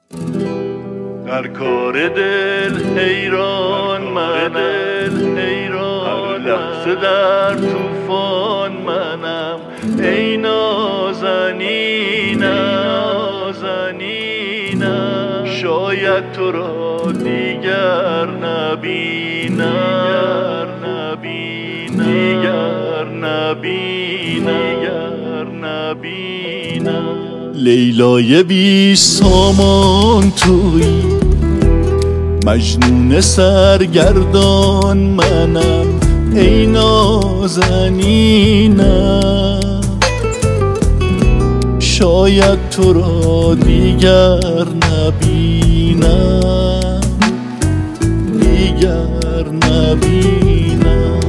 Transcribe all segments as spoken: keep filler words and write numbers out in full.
در کار دل حیران منم، هر لحظه در طوفان منم. ای نازنینم، شاید تو را دیگر نبینم، دیگر نبینم. لیلای بی سامان تویی، مجنون سرگردان منم. ای نازنینم، شاید تو را دیگر نبینم، دیگر نبینم.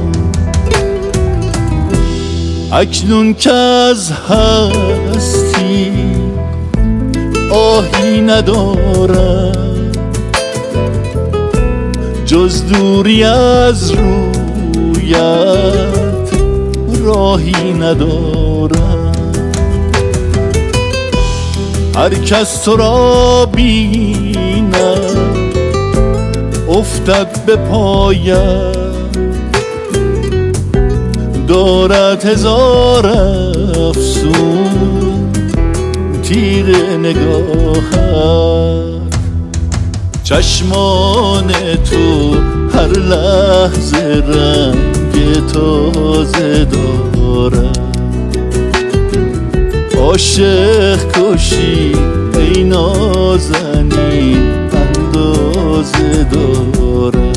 اکنون که از هستی آهی ندارم، جز دوری از رویت راهی ندارم. هر کس تو را بیند افتد به پایت، دارد هزار افسون تیغ نگاهت. چشمان تو هر لحظه رنگ تازه دارد. عاشق کشی ای نازنین اندازه دارد.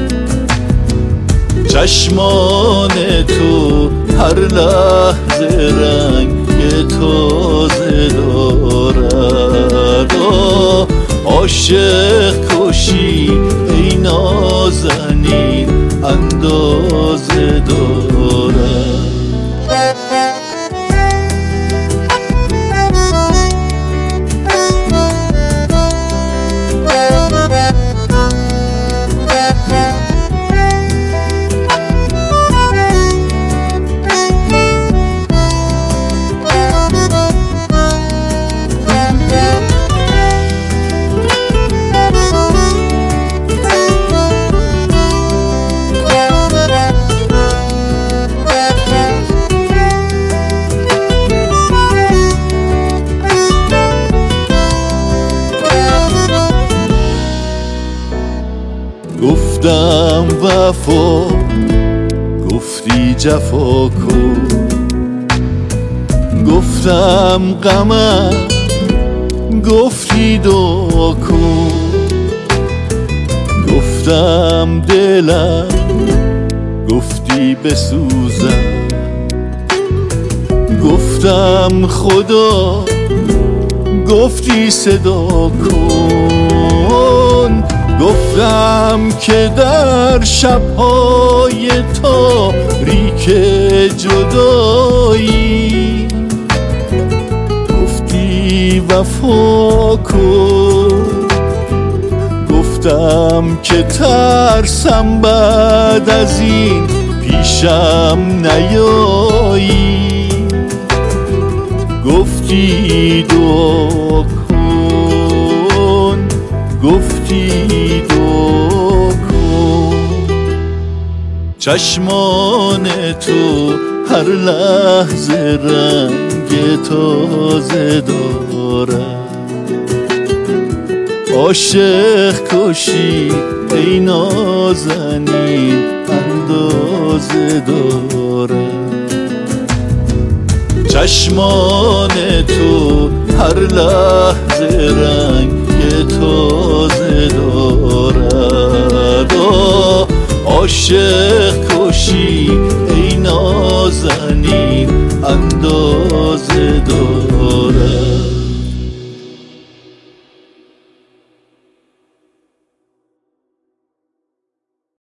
چشمان تو هر لحظه رنگ تازه دارد. عاشق کشی ای نازنین اندازه دارد. گفتم وفا، گفتی جفا کن. گفتم غمم، گفتی دعا کن. گفتم دلم، گفتی بسوزم. گفتم خدا، گفتی صدا کن. گفتم که در شب‌های تاریک جدایی گفتی وفا کن. گفتم که ترسم بعد از این پیشم نیایی. گفتی دعا کن، گفتی دعا کن. چشمان تو هر لحظه رنگ تازه دارد. عاشق کشی ای نازنین اندازه دارد. چشمان تو هر لحظه رنگ